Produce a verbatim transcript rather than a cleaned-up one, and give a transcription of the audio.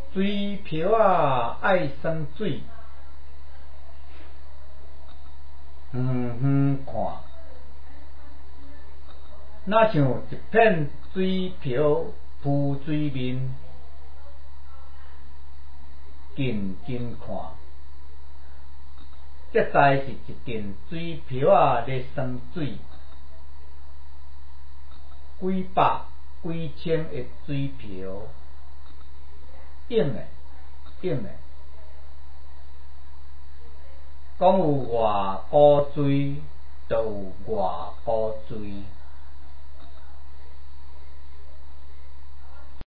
水瓢啊爱酸水，远远看，若像一片水瓢浮水面，近近看，则知是一阵水瓢啊咧酸水，几百几千个水瓢，涌诶涌诶，讲有偌古水，就有偌古水。